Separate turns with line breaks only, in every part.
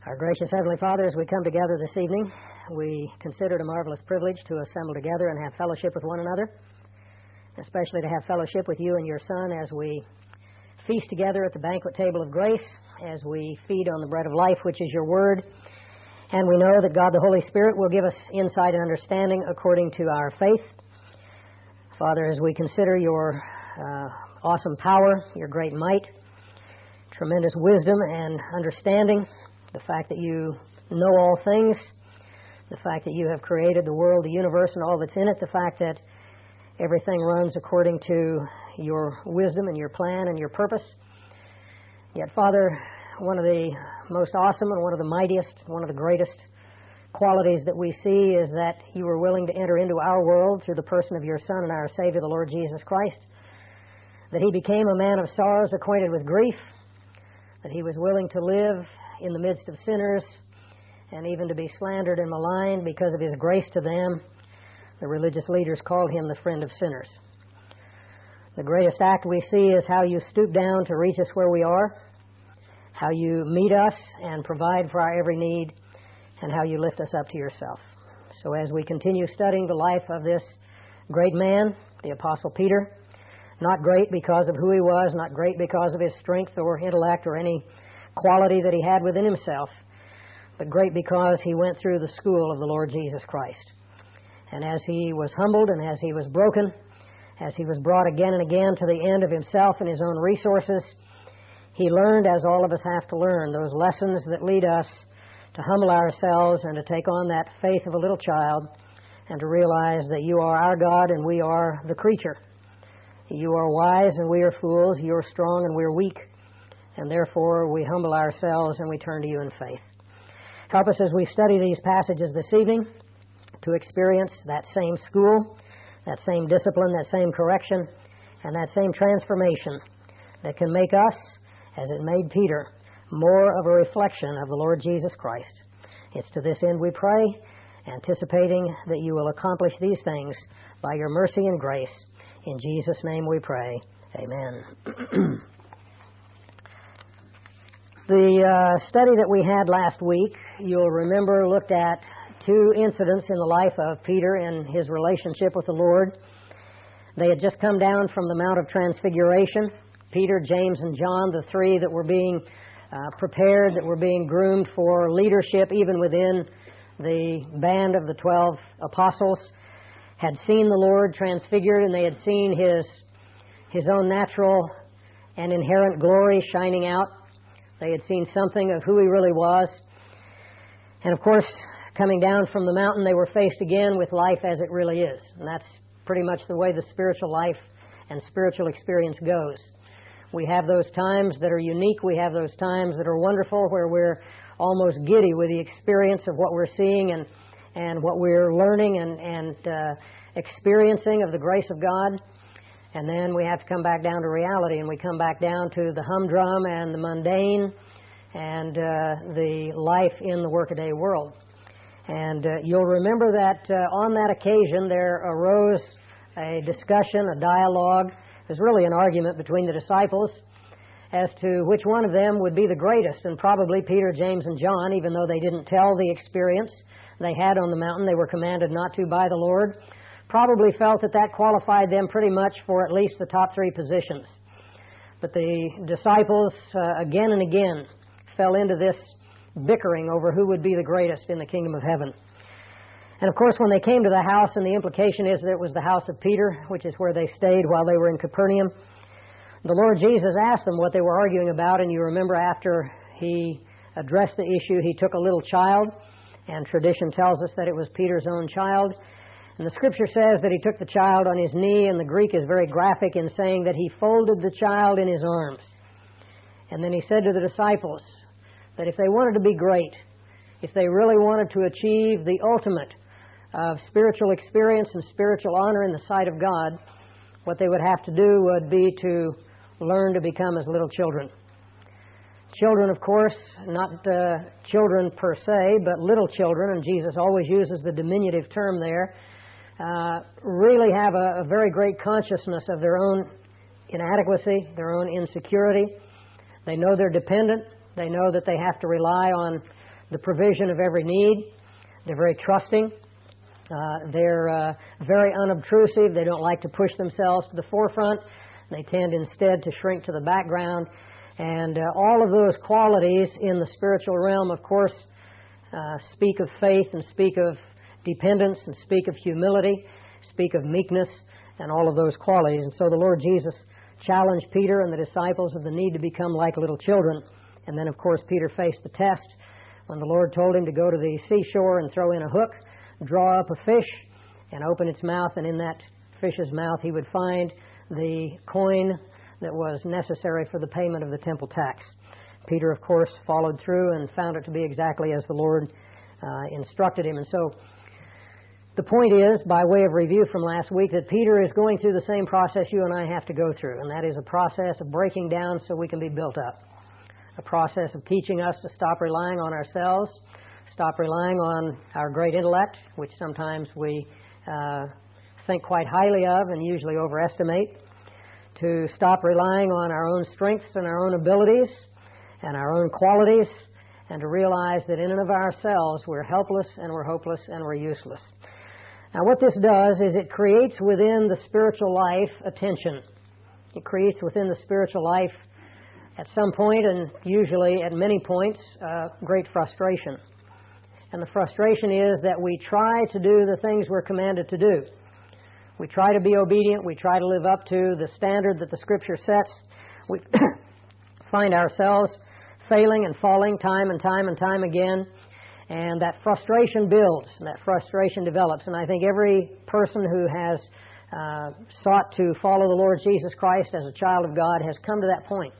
Our gracious Heavenly Father, as we come together this evening, we consider it a marvelous privilege to assemble together and have fellowship with one another, especially to have fellowship with you and your Son as we feast together at the banquet table of grace, as we feed on the bread of life, which is your word. And we know that God the Holy Spirit will give us insight and understanding according to our faith. Father, as we consider your awesome power, your great might, tremendous wisdom and understanding, the fact that you know all things, the fact that you have created the world, the universe, and all that's in it, the fact that everything runs according to your wisdom and your plan and your purpose. Yet, Father, one of the most awesome and one of the mightiest, one of the greatest qualities that we see is that you were willing to enter into our world through the person of your Son and our Savior, the Lord Jesus Christ, that He became a man of sorrows, acquainted with grief, that He was willing to live in the midst of sinners and even to be slandered and maligned because of His grace to them. The religious leaders called Him the friend of sinners. The greatest act we see is how you stoop down to reach us where we are, how you meet us and provide for our every need, and how you lift us up to yourself. So as we continue studying the life of this great man, the Apostle Peter, not great because of who he was, not great because of his strength or intellect or any quality that he had within himself, but great because he went through the school of the Lord Jesus Christ. And as he was humbled and as he was broken, as he was brought again and again to the end of himself and his own resources, he learned, as all of us have to learn, those lessons that lead us to humble ourselves and to take on that faith of a little child and to realize that you are our God and we are the creature. You are wise and we are fools. You are strong and we are weak. And therefore we humble ourselves and we turn to you in faith. Help us as we study these passages this evening to experience that same school, that same discipline, that same correction, and that same transformation that can make us, as it made Peter, more of a reflection of the Lord Jesus Christ. It's to this end we pray, anticipating that you will accomplish these things by your mercy and grace. In Jesus' name we pray. Amen. The study that we had last week, you'll remember, looked at two incidents in the life of Peter and his relationship with the Lord. They had just come down from the Mount of Transfiguration. Peter, James, and John, the three that were being prepared, that were being groomed for leadership even within the band of the 12 apostles, had seen the Lord transfigured, and they had seen His own natural and inherent glory shining out. They had seen something of who He really was. And of course, coming down from the mountain, they were faced again with life as it really is. And that's pretty much the way the spiritual life and spiritual experience goes. We have those times that are unique. We have those times that are wonderful where we're almost giddy with the experience of what we're seeing and what we're learning and experiencing of the grace of God. And then we have to come back down to reality, and we come back down to the humdrum and the mundane and the life in the workaday world. And you'll remember that on that occasion there arose a discussion, a dialogue. It was really an argument between the disciples as to which one of them would be the greatest, and probably Peter, James, and John, even though they didn't tell the experience they had on the mountain, they were commanded not to by the Lord, probably felt that that qualified them pretty much for at least the top three positions. But the disciples again and again fell into this bickering over who would be the greatest in the kingdom of heaven. And of course, when they came to the house, and the implication is that it was the house of Peter, which is where they stayed while they were in Capernaum, the Lord Jesus asked them what they were arguing about, and you remember after He addressed the issue, He took a little child, and tradition tells us that it was Peter's own child. And the Scripture says that He took the child on His knee, and the Greek is very graphic in saying that He folded the child in His arms. And then He said to the disciples that if they wanted to be great, if they really wanted to achieve the ultimate of spiritual experience and spiritual honor in the sight of God, what they would have to do would be to learn to become as little children. Children, of course, not children per se, but little children, and Jesus always uses the diminutive term there, really have a very great consciousness of their own inadequacy, their own insecurity. They know they're dependent. They know that they have to rely on the provision of every need. They're very trusting. They're very unobtrusive. They don't like to push themselves to the forefront. They tend instead to shrink to the background. And all of those qualities in the spiritual realm, of course, speak of faith and speak of dependence and speak of humility, speak of meekness, and all of those qualities. And so the Lord Jesus challenged Peter and the disciples of the need to become like little children. And then, of course, Peter faced the test when the Lord told him to go to the seashore and throw in a hook, draw up a fish, and open its mouth, and in that fish's mouth he would find the coin that was necessary for the payment of the temple tax. Peter, of course, followed through and found it to be exactly as the Lord instructed him. And so the point is, by way of review from last week, that Peter is going through the same process you and I have to go through, and that is a process of breaking down so we can be built up. A process of teaching us to stop relying on ourselves, stop relying on our great intellect, which sometimes we think quite highly of and usually overestimate, to stop relying on our own strengths and our own abilities and our own qualities, and to realize that in and of ourselves we're helpless and we're hopeless and we're useless. Now what this does is it creates within the spiritual life a tension. It creates within the spiritual life at some point, and usually at many points, great frustration. And the frustration is that we try to do the things we're commanded to do. We try to be obedient. We try to live up to the standard that the Scripture sets. We find ourselves failing and falling time and time and time again. And that frustration builds, and that frustration develops. And I think every person who has sought to follow the Lord Jesus Christ as a child of God has come to that point.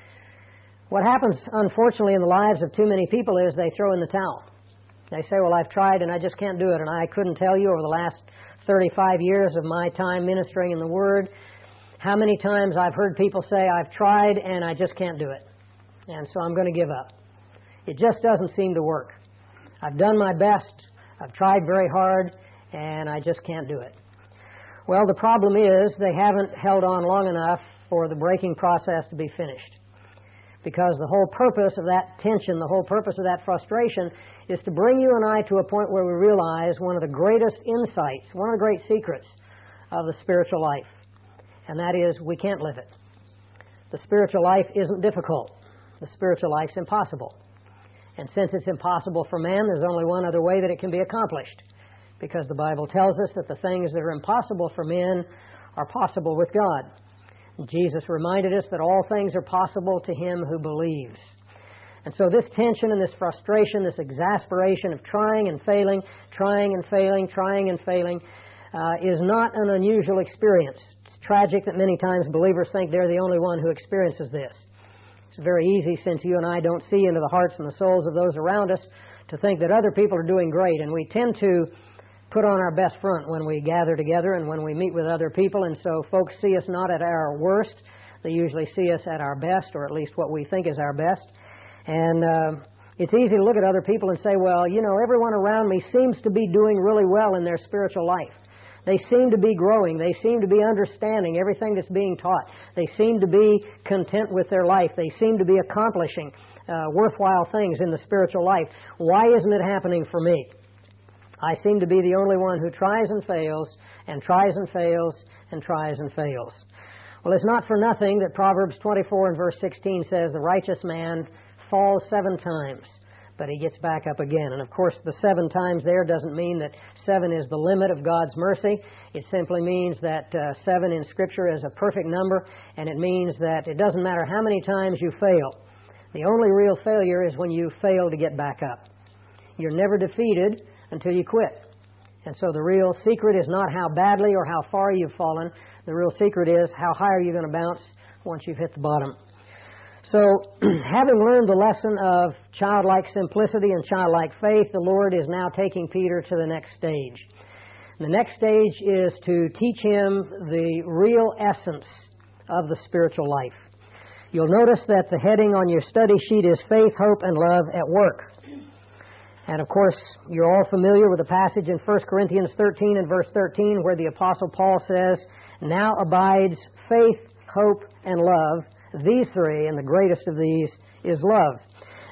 What happens, unfortunately, in the lives of too many people is they throw in the towel. They say, well, I've tried and I just can't do it. And I couldn't tell you over the last 35 years of my time ministering in the Word how many times I've heard people say, I've tried and I just can't do it. And so I'm going to give up. It just doesn't seem to work. I've done my best. I've tried very hard and I just can't do it. Well, the problem is they haven't held on long enough for the breaking process to be finished. Because the whole purpose of that tension, the whole purpose of that frustration is to bring you and I to a point where we realize one of the greatest insights, one of the great secrets of the spiritual life. And that is, we can't live it. The spiritual life isn't difficult. The spiritual life's impossible. And since it's impossible for man, there's only one other way that it can be accomplished. Because the Bible tells us that the things that are impossible for men are possible with God. Jesus reminded us that all things are possible to him who believes. And so this tension and this frustration, this exasperation of trying and failing, is not an unusual experience. It's tragic that many times believers think they're the only one who experiences this. It's very easy, since you and I don't see into the hearts and the souls of those around us, to think that other people are doing great. And we tend to put on our best front when we gather together and when we meet with other people. And so folks see us not at our worst. They usually see us at our best, or at least what we think is our best. And it's easy to look at other people and say, well, you know, everyone around me seems to be doing really well in their spiritual life. They seem to be growing. They seem to be understanding everything that's being taught. They seem to be content with their life. They seem to be accomplishing worthwhile things in the spiritual life. Why isn't it happening for me? I seem to be the only one who tries and fails, and tries and fails, and tries and fails. Well, it's not for nothing that Proverbs 24 and verse 16 says, the righteous man falls 7 times, but he gets back up again. And of course, the 7 times there doesn't mean that 7 is the limit of God's mercy. It simply means that 7 in Scripture is a perfect number, and it means that it doesn't matter how many times you fail. The only real failure is when you fail to get back up. You're never defeated until you quit. And so the real secret is not how badly or how far you've fallen. The real secret is how high are you going to bounce once you've hit the bottom. So, having learned the lesson of childlike simplicity and childlike faith, the Lord is now taking Peter to the next stage. The next stage is to teach him the real essence of the spiritual life. You'll notice that the heading on your study sheet is Faith, Hope, and Love at Work. And of course, you're all familiar with the passage in 1 Corinthians 13 and verse 13 where the Apostle Paul says, now abides faith, hope, and love. These 3, and the greatest of these is love.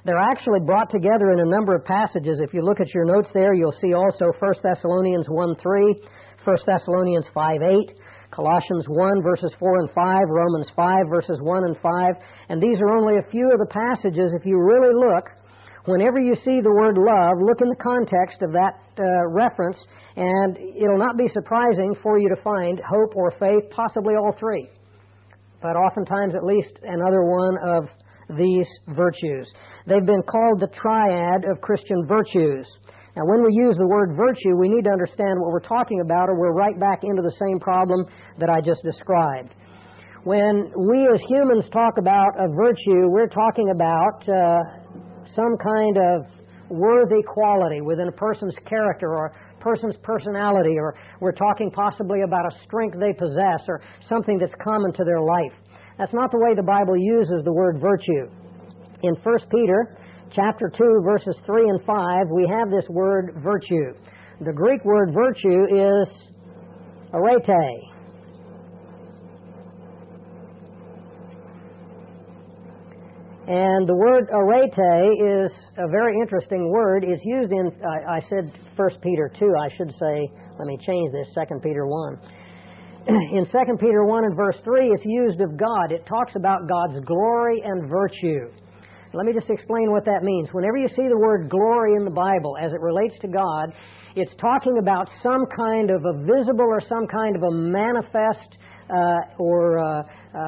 They're actually brought together in a number of passages. If you look at your notes there, you'll see also 1 Thessalonians 1:3, 1 Thessalonians 5:8, Colossians 1 verses 4 and 5, Romans 5 verses 1 and 5. And these are only a few of the passages. If you really look, whenever you see the word love, look in the context of that reference, and it'll not be surprising for you to find hope or faith, possibly all three, but oftentimes at least another one of these virtues. They've been called the triad of Christian virtues. Now, when we use the word virtue, we need to understand what we're talking about, or we're right back into the same problem that I just described. When we as humans talk about a virtue, we're talking about some kind of worthy quality within a person's character or a person's personality, or we're talking possibly about a strength they possess or something that's common to their life. That's not the way the Bible uses the word virtue. In 1 Peter chapter 2, verses 3 and 5, we have this word virtue. The Greek word virtue is arete. And the word arete is a very interesting word. It's used in, I said 1 Peter 2, I should say, let me change this, 2 Peter 1. In 2 Peter 1 and verse 3, it's used of God. It talks about God's glory and virtue. Let me just explain what that means. Whenever you see the word glory in the Bible as it relates to God, it's talking about some kind of a visible or some kind of a manifest or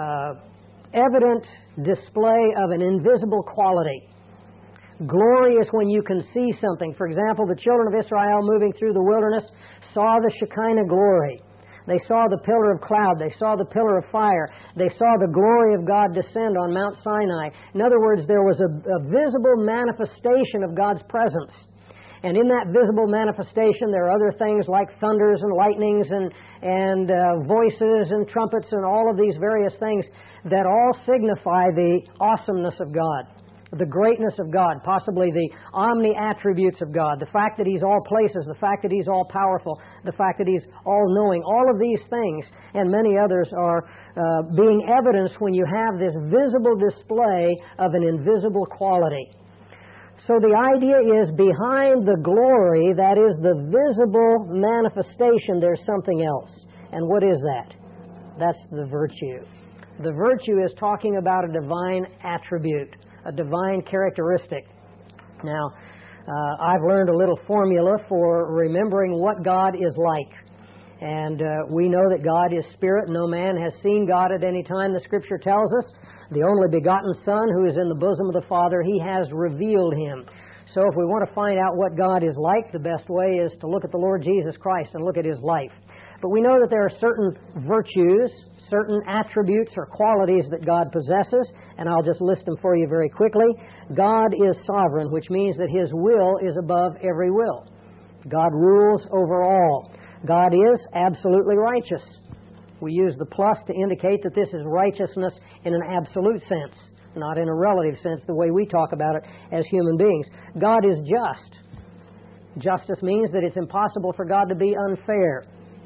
evident display of an invisible quality. Glory is when you can see something. For example, the children of Israel moving through the wilderness saw the Shekinah glory. They saw the pillar of cloud. They saw the pillar of fire. They saw the glory of God descend on Mount Sinai. In other words, there was a visible manifestation of God's presence. And in that visible manifestation, there are other things like thunders and lightnings and voices and trumpets and all of these various things that all signify the awesomeness of God, the greatness of God, possibly the omni-attributes of God, the fact that He's all places, the fact that He's all powerful, the fact that He's all-knowing. All of these things and many others are being evidenced when you have this visible display of an invisible quality. So the idea is behind the glory, that is the visible manifestation, there's something else. And what is that? That's the virtue. The virtue is talking about a divine attribute, a divine characteristic. Now, I've learned a little formula for remembering what God is like. And we know that God is spirit. No man has seen God at any time, the Scripture tells us. The only begotten Son, who is in the bosom of the Father, He has revealed Him. So if we want to find out what God is like, the best way is to look at the Lord Jesus Christ and look at His life. But we know that there are certain virtues, certain attributes or qualities that God possesses, and I'll just list them for you very quickly. God is sovereign, which means that His will is above every will. God rules over all. God is absolutely righteous. We use the plus to indicate that this is righteousness in an absolute sense, not in a relative sense, the way we talk about it as human beings. God is just. Justice means that it's impossible for God to be unfair.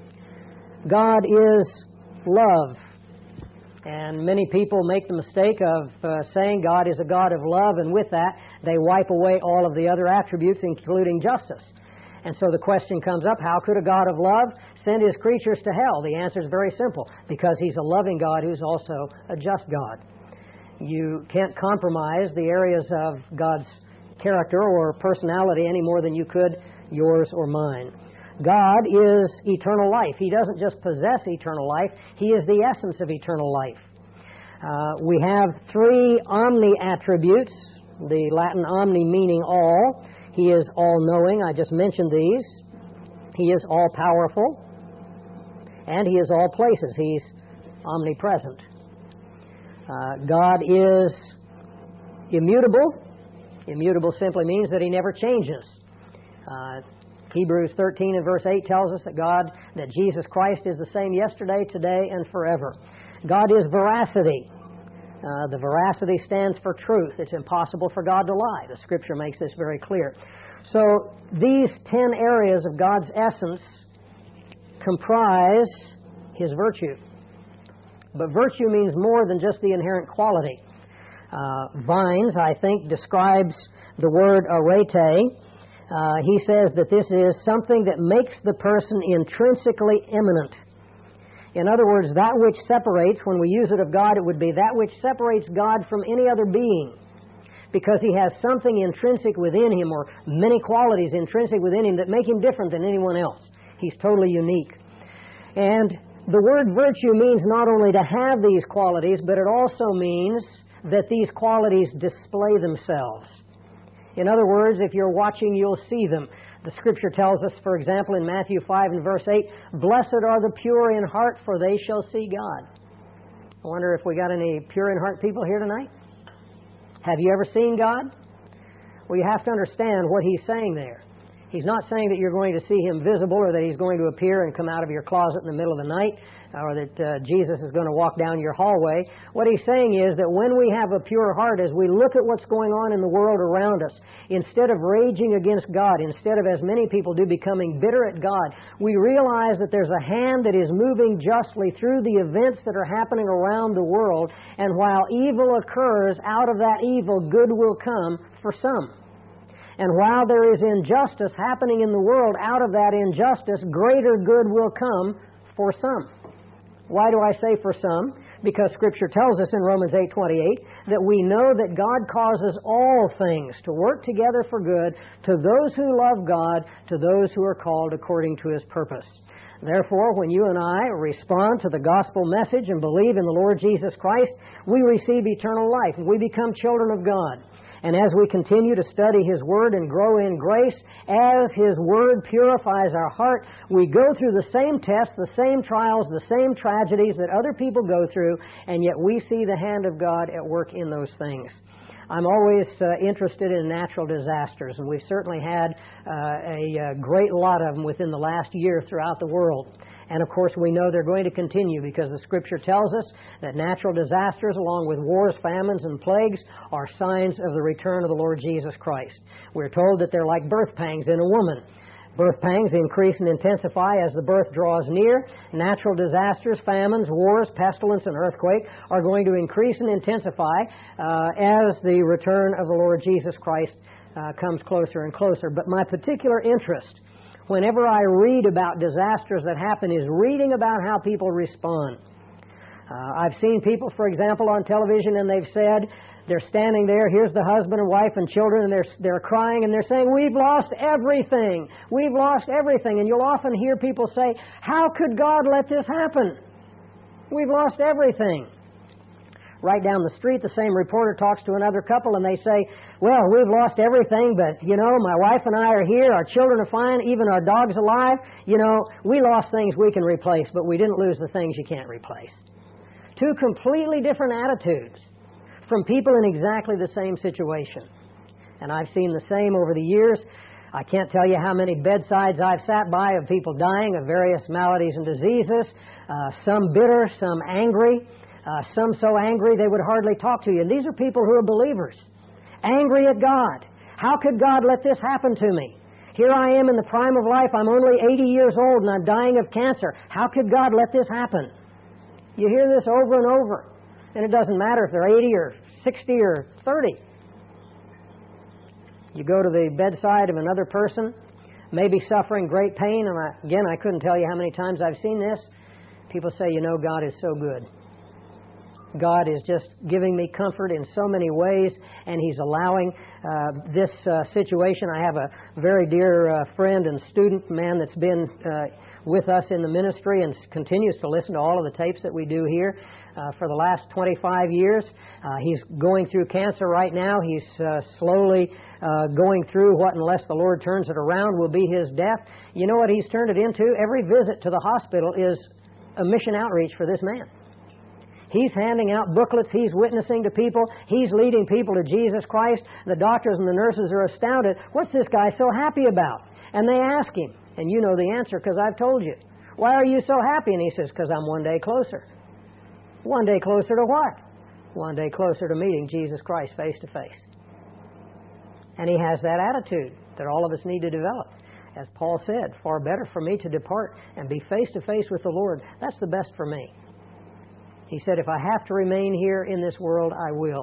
God is love. And many people make the mistake of saying God is a God of love, and with that, they wipe away all of the other attributes, including justice. And so the question comes up, how could a God of love send His creatures to hell? The answer is very simple, because He's a loving God who's also a just God. You can't compromise the areas of God's character or personality any more than you could yours or mine. God is eternal life. He doesn't just possess eternal life, He is the essence of eternal life. We have three omni-attributes, the Latin omni meaning all. He is all-knowing. I just mentioned these. He is all-powerful. And He is all places. He's omnipresent. God is immutable. Immutable simply means that He never changes. Hebrews 13 and verse 8 tells us that Jesus Christ is the same yesterday, today, and forever. God is veracity. The veracity stands for truth. It's impossible for God to lie. The Scripture makes this very clear. So these 10 areas of God's essence comprise His virtue. But virtue means more than just the inherent quality. Vines, I think, describes the word arete. He says that this is something that makes the person intrinsically eminent. In other words, that which separates, when we use it of God, it would be that which separates God from any other being, because He has something intrinsic within Him, or many qualities intrinsic within Him that make Him different than anyone else. He's totally unique. And the word virtue means not only to have these qualities, but it also means that these qualities display themselves. In other words, if you're watching, you'll see them. The Scripture tells us, for example, in Matthew 5 and verse 8, "Blessed are the pure in heart, for they shall see God." I wonder if we got any pure in heart people here tonight? Have you ever seen God? Well, you have to understand what He's saying there. He's not saying that you're going to see Him visible, or that He's going to appear and come out of your closet in the middle of the night, or that Jesus is going to walk down your hallway. What He's saying is that when we have a pure heart, as we look at what's going on in the world around us, instead of raging against God, instead of, as many people do, becoming bitter at God, we realize that there's a hand that is moving justly through the events that are happening around the world, and while evil occurs, out of that evil, good will come for some. And while there is injustice happening in the world, out of that injustice, greater good will come for some. Why do I say for some? Because Scripture tells us in Romans 8:28 that we know that God causes all things to work together for good to those who love God, to those who are called according to His purpose. Therefore, when you and I respond to the gospel message and believe in the Lord Jesus Christ, we receive eternal life. We become children of God. And as we continue to study His Word and grow in grace, as His Word purifies our heart, we go through the same tests, the same trials, the same tragedies that other people go through, and yet we see the hand of God at work in those things. I'm always interested in natural disasters, and we've certainly had a great lot of them within the last year throughout the world. And of course, we know they're going to continue, because the Scripture tells us that natural disasters, along with wars, famines, and plagues, are signs of the return of the Lord Jesus Christ. We're told that they're like birth pangs in a woman. Birth pangs increase and intensify as the birth draws near. Natural disasters, famines, wars, pestilence, and earthquake are going to increase and intensify as the return of the Lord Jesus Christ comes closer and closer. But my particular interest, whenever I read about disasters that happen, is reading about how people respond. I've seen people, for example, on television, and they've said, they're standing there, here's the husband and wife and children, and they're crying, and they're saying, "We've lost everything. We've lost everything." And you'll often hear people say, "How could God let this happen? We've lost everything." Right down the street, the same reporter talks to another couple, and they say, "Well, we've lost everything, but, my wife and I are here, our children are fine, even our dog's alive. We lost things we can replace, but we didn't lose the things you can't replace." Two completely different attitudes from people in exactly the same situation. And I've seen the same over the years. I can't tell you how many bedsides I've sat by of people dying of various maladies and diseases, some bitter, some angry, some so angry they would hardly talk to you. And these are people who are believers, angry at God. How could God let this happen to me? Here I am in the prime of life. I'm only 80 years old and I'm dying of cancer. How could God let this happen? You hear this over and over. And it doesn't matter if they're 80 or 60 or 30. You go to the bedside of another person, maybe suffering great pain, and I couldn't tell you how many times I've seen this. People say, God is so good. God is just giving me comfort in so many ways, and He's allowing this situation. I have a very dear friend and student, man that's been with us in the ministry and continues to listen to all of the tapes that we do here for the last 25 years. He's going through cancer right now. He's slowly going through what, unless the Lord turns it around, will be his death. You know what He's turned it into? Every visit to the hospital is a mission outreach for this man. He's handing out booklets. He's witnessing to people. He's leading people to Jesus Christ. The doctors and the nurses are astounded. What's this guy so happy about? And they ask him, and you know the answer because I've told you. Why are you so happy? And he says, because I'm one day closer. One day closer to what? One day closer to meeting Jesus Christ face to face. And he has that attitude that all of us need to develop. As Paul said, far better for me to depart and be face to face with the Lord. That's the best for me. He said, if I have to remain here in this world, I will.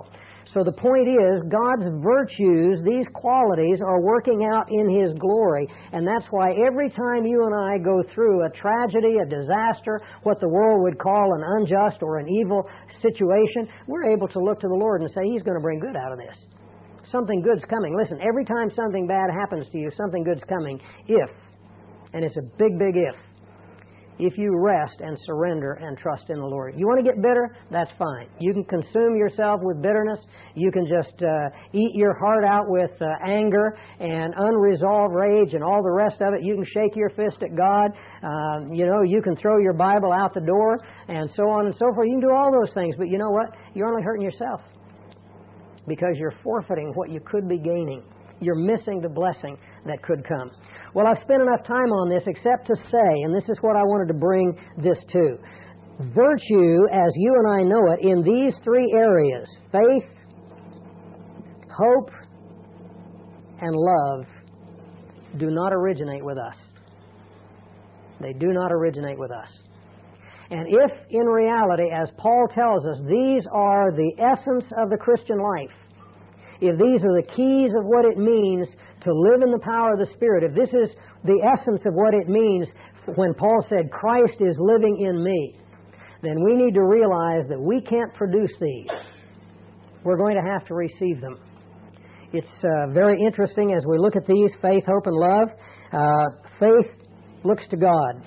So the point is, God's virtues, these qualities, are working out in His glory. And that's why every time you and I go through a tragedy, a disaster, what the world would call an unjust or an evil situation, we're able to look to the Lord and say, He's going to bring good out of this. Something good's coming. Listen, every time something bad happens to you, something good's coming if, and it's a big, big if you rest and surrender and trust in the Lord. You want to get bitter? That's fine. You can consume yourself with bitterness. You can just eat your heart out with anger and unresolved rage and all the rest of it. You can shake your fist at God. You can throw your Bible out the door and so on and so forth. You can do all those things, but you know what? You're only hurting yourself because you're forfeiting what you could be gaining. You're missing the blessing that could come. Well, I've spent enough time on this except to say, and this is what I wanted to bring this to. Virtue, as you and I know it, in these three areas, faith, hope, and love, do not originate with us. They do not originate with us. And if, in reality, as Paul tells us, these are the essence of the Christian life, if these are the keys of what it means to live in the power of the Spirit, if this is the essence of what it means when Paul said, Christ is living in me, then we need to realize that we can't produce these. We're going to have to receive them. It's very interesting as we look at these, faith, hope, and love. Faith looks to God.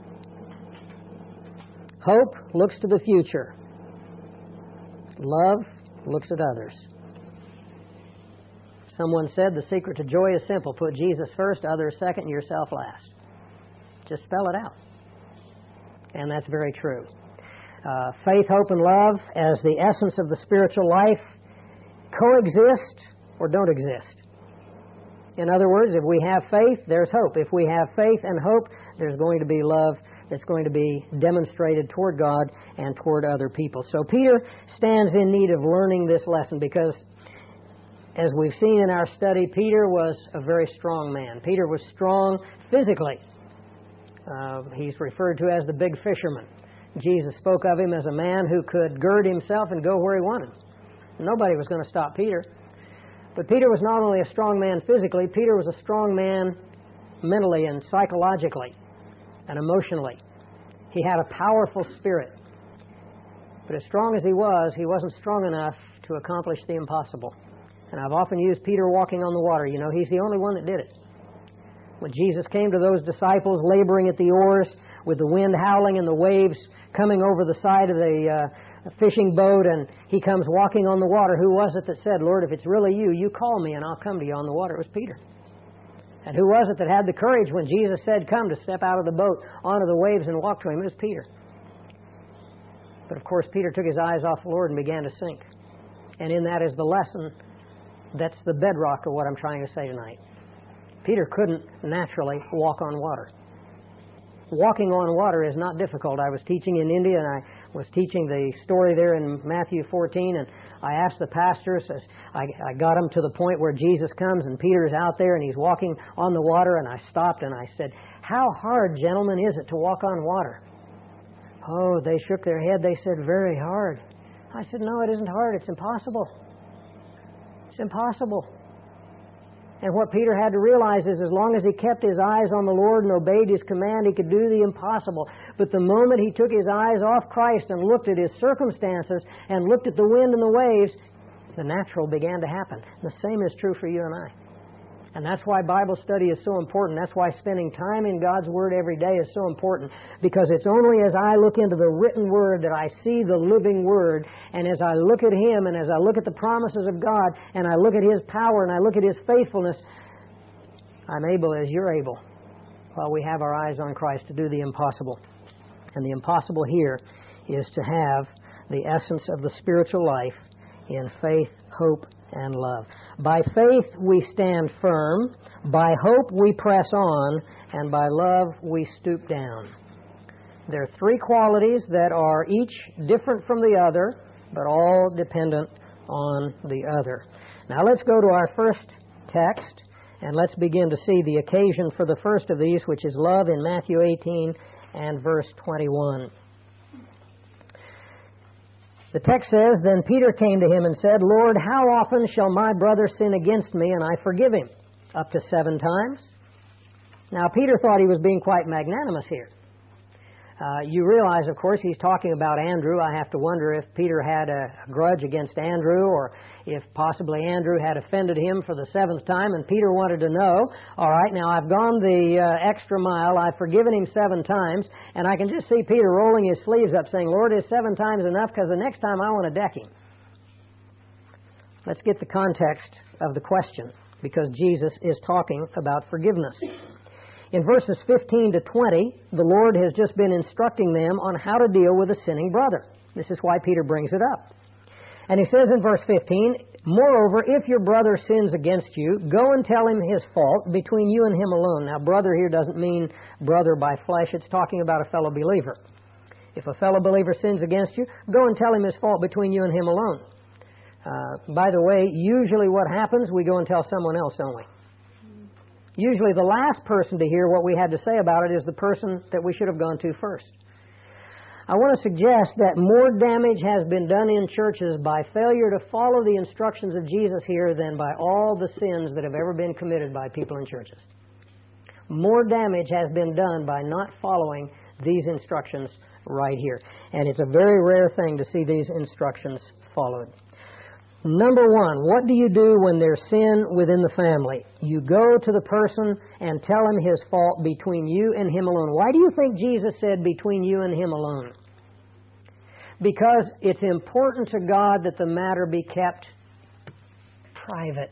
Hope looks to the future. Love looks at others. Someone said the secret to joy is simple. Put Jesus first, others second, yourself last. Just spell it out. And that's very true. Faith, hope, and love as the essence of the spiritual life coexist or don't exist. In other words, if we have faith, there's hope. If we have faith and hope, there's going to be love that's going to be demonstrated toward God and toward other people. So Peter stands in need of learning this lesson because, as we've seen in our study, Peter was a very strong man. Peter was strong physically. He's referred to as the big fisherman. Jesus spoke of him as a man who could gird himself and go where he wanted. Nobody was going to stop Peter. But Peter was not only a strong man physically, Peter was a strong man mentally and psychologically and emotionally. He had a powerful spirit. But as strong as he wasn't strong enough to accomplish the impossible. And I've often used Peter walking on the water. You know, he's the only one that did it. When Jesus came to those disciples laboring at the oars with the wind howling and the waves coming over the side of the fishing boat, and he comes walking on the water, who was it that said, Lord, if it's really you, you call me and I'll come to you on the water? It was Peter. And who was it that had the courage when Jesus said, come, to step out of the boat onto the waves and walk to him? It was Peter. But of course, Peter took his eyes off the Lord and began to sink. And in that is the lesson. That's the bedrock of what I'm trying to say tonight. Peter couldn't naturally walk on water. Walking on water is not difficult. I was teaching in India, and I was teaching the story there in Matthew 14, and I asked the pastors, as I got them to the point where Jesus comes, and Peter's out there, and he's walking on the water, and I stopped, and I said, how hard, gentlemen, is it to walk on water? Oh, they shook their head. They said, very hard. I said, no, it isn't hard. It's impossible. It's impossible. And what Peter had to realize is as long as he kept his eyes on the Lord and obeyed His command, he could do the impossible. But the moment he took his eyes off Christ and looked at his circumstances and looked at the wind and the waves, the natural began to happen. The same is true for you and I. And that's why Bible study is so important. That's why spending time in God's Word every day is so important. Because it's only as I look into the written Word that I see the living Word. And as I look at Him and as I look at the promises of God and I look at His power and I look at His faithfulness, I'm able, as you're able, while we have our eyes on Christ, to do the impossible. And the impossible here is to have the essence of the spiritual life in faith, hope, and love. By faith we stand firm, by hope we press on, and by love we stoop down. There are three qualities that are each different from the other, but all dependent on the other. Now let's go to our first text, and let's begin to see the occasion for the first of these, which is love in Matthew 18 and verse 21. The text says, Then Peter came to him and said, Lord, how often shall my brother sin against me and I forgive him? Up to 7 times? Now, Peter thought he was being quite magnanimous here. You realize, of course, he's talking about Andrew. I have to wonder if Peter had a grudge against Andrew, or if possibly Andrew had offended him for the 7th time, and Peter wanted to know, all right, now I've gone the extra mile, I've forgiven him 7 times, and I can just see Peter rolling his sleeves up saying, Lord, is 7 times enough? Because the next time I want to deck him. Let's get the context of the question, because Jesus is talking about forgiveness. In verses 15 to 20, the Lord has just been instructing them on how to deal with a sinning brother. This is why Peter brings it up. And he says in verse 15, Moreover, if your brother sins against you, go and tell him his fault between you and him alone. Now, brother here doesn't mean brother by flesh. It's talking about a fellow believer. If a fellow believer sins against you, go and tell him his fault between you and him alone. By the way, usually what happens, we go and tell someone else, don't we? Usually the last person to hear what we had to say about it is the person that we should have gone to first. I want to suggest that more damage has been done in churches by failure to follow the instructions of Jesus here than by all the sins that have ever been committed by people in churches. More damage has been done by not following these instructions right here. And it's a very rare thing to see these instructions followed. Number 1, what do you do when there's sin within the family? You go to the person and tell him his fault between you and him alone. Why do you think Jesus said between you and him alone? Because it's important to God that the matter be kept private.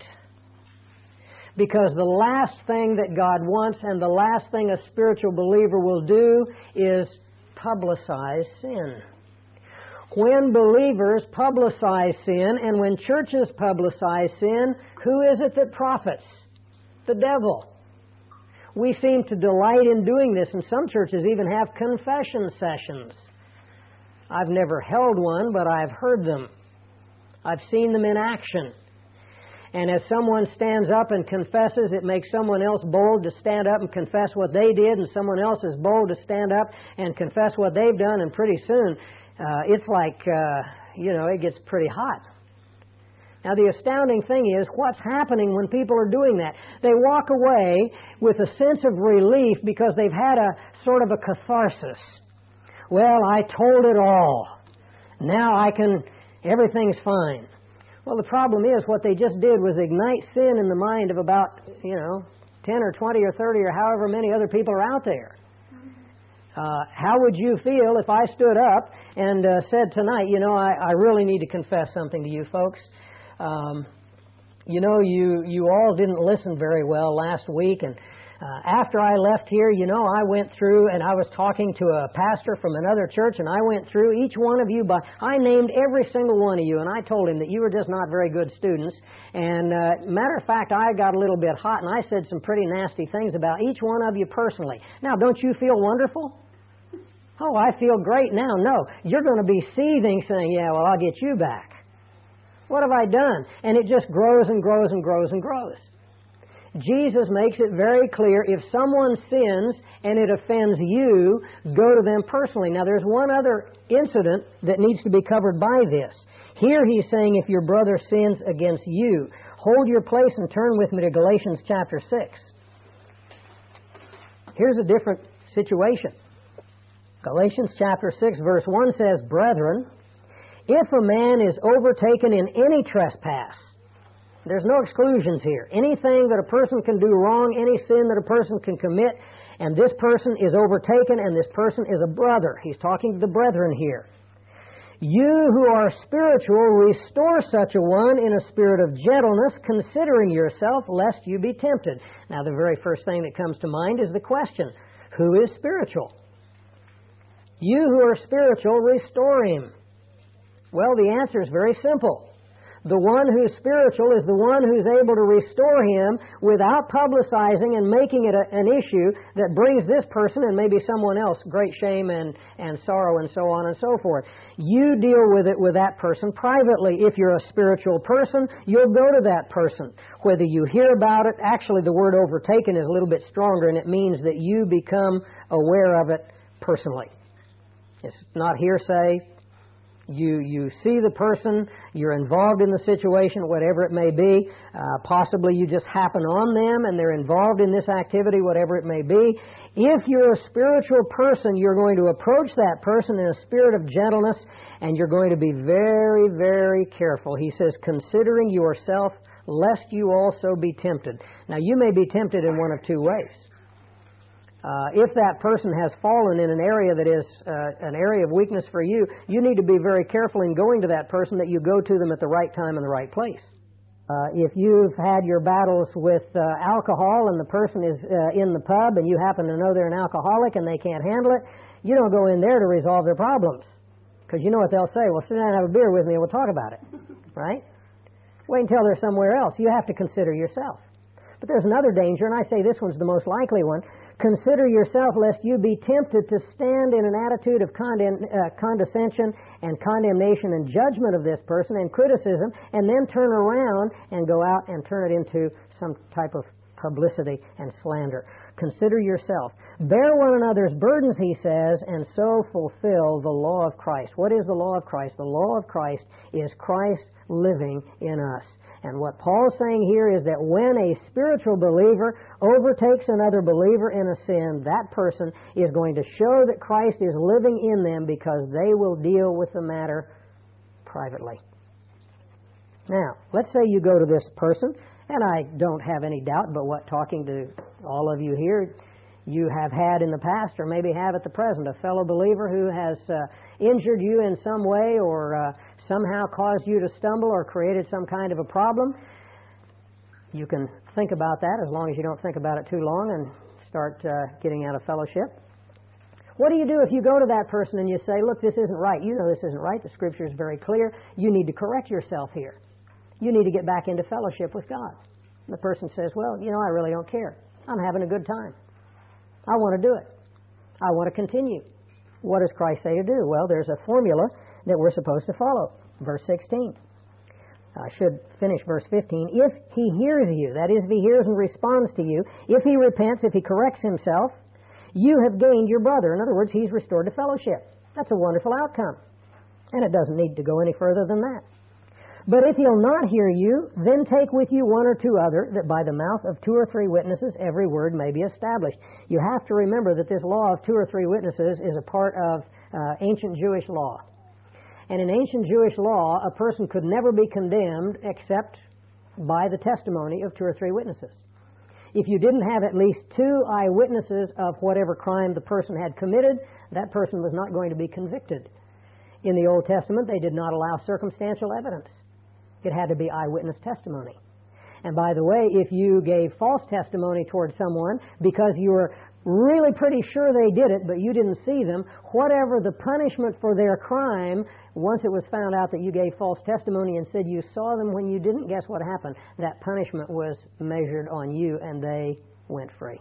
Because the last thing that God wants and the last thing a spiritual believer will do is publicize sin. When believers publicize sin, and when churches publicize sin, who is it that profits? The devil. We seem to delight in doing this, and some churches even have confession sessions. I've never held one, but I've heard them. I've seen them in action. And as someone stands up and confesses, it makes someone else bold to stand up and confess what they did, and someone else is bold to stand up and confess what they've done, and pretty soon it's like, it gets pretty hot. Now, the astounding thing is what's happening when people are doing that. They walk away with a sense of relief because they've had a sort of a catharsis. Well, I told it all. Now everything's fine. Well, the problem is what they just did was ignite sin in the mind of about, 10 or 20 or 30 or however many other people are out there. How would you feel if I stood up and said tonight, I really need to confess something to you folks. You all didn't listen very well last week, and after I left here, I went through and I was talking to a pastor from another church, and I went through each one of you. I named every single one of you, and I told him that you were just not very good students. And matter of fact, I got a little bit hot, and I said some pretty nasty things about each one of you personally. Now, don't you feel wonderful? Oh, I feel great now. No, you're going to be seething saying, yeah, well, I'll get you back. What have I done? And it just grows and grows and grows and grows. Jesus makes it very clear, if someone sins and it offends you, go to them personally. Now, there's one other incident that needs to be covered by this. Here he's saying, if your brother sins against you, hold your place and turn with me to Galatians chapter 6. Here's a different situation. Galatians chapter 6 verse 1 says, Brethren, if a man is overtaken in any trespass, there's no exclusions here. Anything that a person can do wrong, any sin that a person can commit, and this person is overtaken and this person is a brother. He's talking to the brethren here. You who are spiritual, restore such a one in a spirit of gentleness, considering yourself, lest you be tempted. Now, the very first thing that comes to mind is the question, who is spiritual? You who are spiritual, restore him. Well, the answer is very simple. The one who's spiritual is the one who's able to restore him without publicizing and making it an issue that brings this person and maybe someone else great shame and sorrow and so on and so forth. You deal with it with that person privately. If you're a spiritual person, you'll go to that person. Whether you hear about it, actually the word overtaken is a little bit stronger, and it means that you become aware of it personally. It's not hearsay. You see the person, you're involved in the situation, whatever it may be. Possibly you just happen on them and they're involved in this activity, whatever it may be. If you're a spiritual person, you're going to approach that person in a spirit of gentleness, and you're going to be very, very careful. He says, considering yourself, lest you also be tempted. Now, you may be tempted in one of two ways. If that person has fallen in an area that is an area of weakness for you, you need to be very careful in going to that person that you go to them at the right time and the right place. If you've had your battles with alcohol and the person is in the pub and you happen to know they're an alcoholic and they can't handle it, you don't go in there to resolve their problems. Because you know what they'll say, well, sit down and have a beer with me and we'll talk about it. Right? Wait until they're somewhere else. You have to consider yourself. But there's another danger, and I say this one's the most likely one. Consider yourself lest you be tempted to stand in an attitude of condescension and condemnation and judgment of this person and criticism, and then turn around and go out and turn it into some type of publicity and slander. Consider yourself. Bear one another's burdens, he says, and so fulfill the law of Christ. What is the law of Christ? The law of Christ is Christ living in us. And what Paul's saying here is that when a spiritual believer overtakes another believer in a sin, that person is going to show that Christ is living in them because they will deal with the matter privately. Now, let's say you go to this person, and I don't have any doubt but what talking to all of you here, you have had in the past or maybe have at the present a fellow believer who has injured you in some way or somehow caused you to stumble or created some kind of a problem. You can think about that as long as you don't think about it too long and start getting out of fellowship. What do you do if you go to that person and you say, look, this isn't right. You know this isn't right. The Scripture is very clear. You need to correct yourself here. You need to get back into fellowship with God. And the person says, well, you know, I really don't care. I'm having a good time. I want to do it. I want to continue. What does Christ say to do? Well, there's a formula that we're supposed to follow. Verse 16. I should finish verse 15. If he hears you, that is, if he hears and responds to you, if he repents, if he corrects himself, you have gained your brother. In other words, he's restored to fellowship. That's a wonderful outcome. And it doesn't need to go any further than that. But if he'll not hear you, then take with you one or two other, that by the mouth of 2 or 3 witnesses every word may be established. You have to remember that this law of 2 or 3 witnesses is a part of ancient Jewish law. And in ancient Jewish law, a person could never be condemned except by the testimony of 2 or 3 witnesses. If you didn't have at least 2 eyewitnesses of whatever crime the person had committed, that person was not going to be convicted. In the Old Testament, they did not allow circumstantial evidence. It had to be eyewitness testimony. And by the way, if you gave false testimony toward someone because you were really pretty sure they did it, but you didn't see them, whatever the punishment for their crime, once it was found out that you gave false testimony and said you saw them when you didn't, guess what happened? That punishment was measured on you and they went free.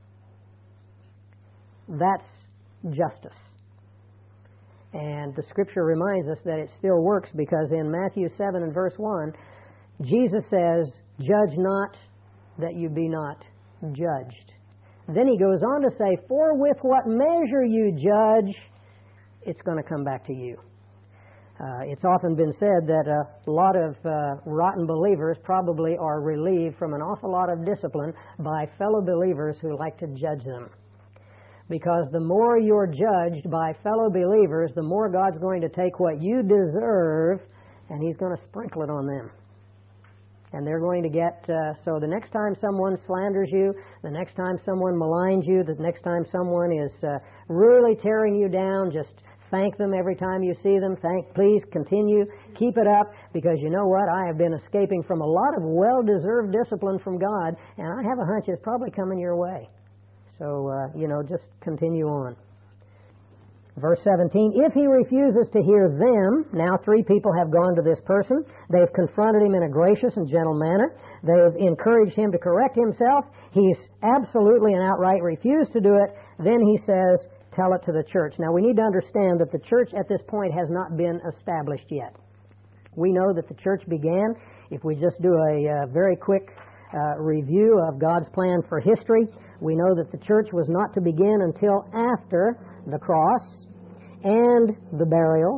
That's justice. And the Scripture reminds us that it still works because in Matthew 7 and verse 1, Jesus says, judge not that you be not judged. Then he goes on to say, for with what measure you judge, it's going to come back to you. It's often been said that a lot of rotten believers probably are relieved from an awful lot of discipline by fellow believers who like to judge them. Because the more you're judged by fellow believers, the more God's going to take what you deserve and He's going to sprinkle it on them. And they're going to get, so the next time someone slanders you, the next time someone maligns you, the next time someone is really tearing you down, just thank them every time you see them. Please continue, keep it up, because you know what? I have been escaping from a lot of well-deserved discipline from God, and I have a hunch it's probably coming your way. So, just continue on. Verse 17, if he refuses to hear them, now 3 people have gone to this person. They've confronted him in a gracious and gentle manner. They've encouraged him to correct himself. He's absolutely and outright refused to do it. Then he says, tell it to the church. Now, we need to understand that the church at this point has not been established yet. We know that the church began, if we just do a very quick review of God's plan for history, we know that the church was not to begin until after the cross and the burial